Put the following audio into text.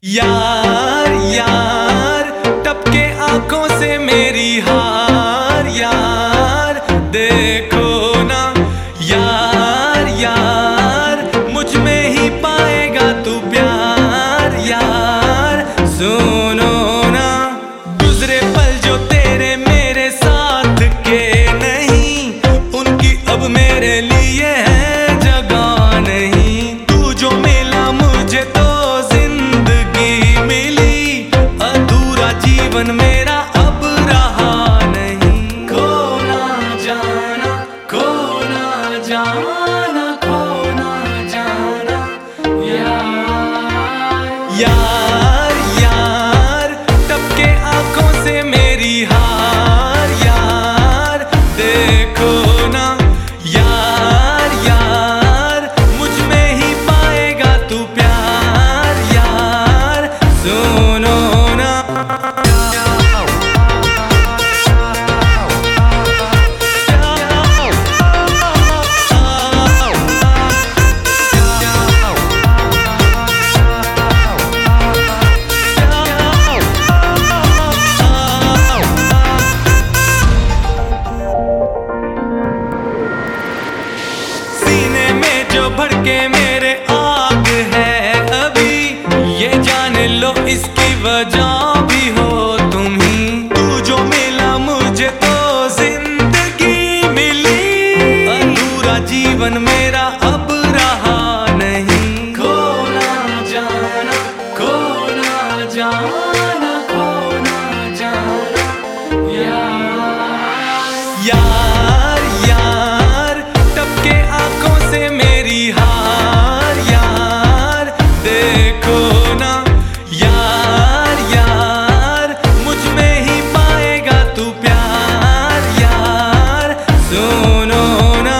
यार यार टपके आंखों से मेरी हार यार देखो ना यार यार मुझ में ही पाएगा तू प्यार यार सुनो ना गुजरे पल जो तेरे मेरे साथ के नहीं उनकी अब मेरे लिए है जगह नहीं। तू जो मिला मुझे तो जीवन मेरा अब रहा नहीं। खो ना जाना खो ना जाना खो ना जाना यार यार यार टपके आंखों से मेरी हार यार देखो ना यार यार मुझ में ही पाएगा तू प्यार यार सुनो ना। भड़के मेरे आग है अभी ये जान लो इसकी वजह भी हो तुम ही। तू जो मिला मुझे तो जिंदगी मिली अधूरा जीवन मेरा अब रहा नहीं। खो ना जाना खो ना जाना खो ना जाना यार यार टपके आंखों से मेरी हार यार देखो ना यार यार मुझ में ही पाएगा तू प्यार यार सुनो ना।